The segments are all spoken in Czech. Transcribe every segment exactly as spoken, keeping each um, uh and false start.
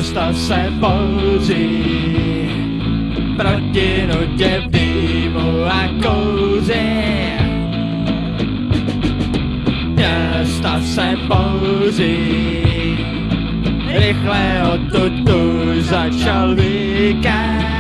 Města se bouří proti nutě v dýmu a kouří. Města se bouří, rychle odtud tu začal víkend.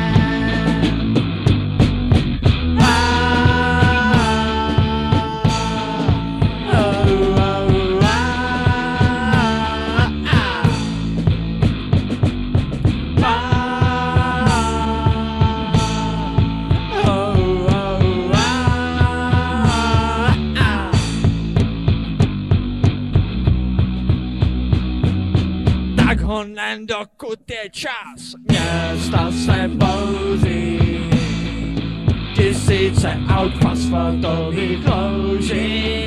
Tak honem, dokud je čas, města se bouří. Tisíce aut v asfaltových louží.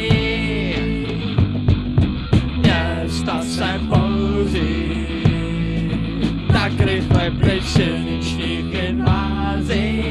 Města se bouří, tak rychle pryč silničních invází.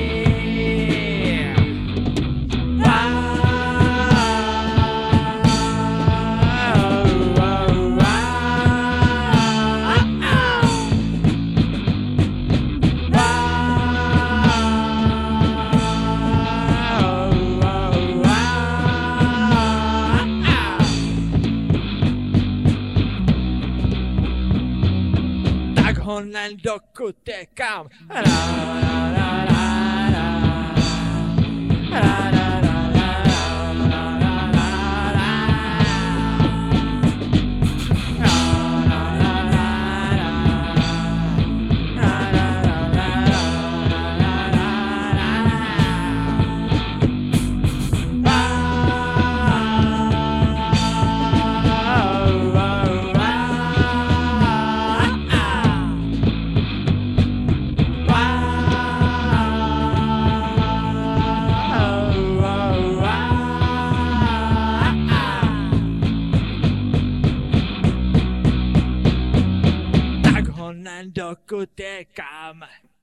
Honem, dokud je kam. Ra, ra, ra, ra, ra. Ra, ra, ra, ra, ra, ra, ra, ra. Ra, ra, ra, ra, ra. Ra, ra, ra, ra, ra, dokud je kam.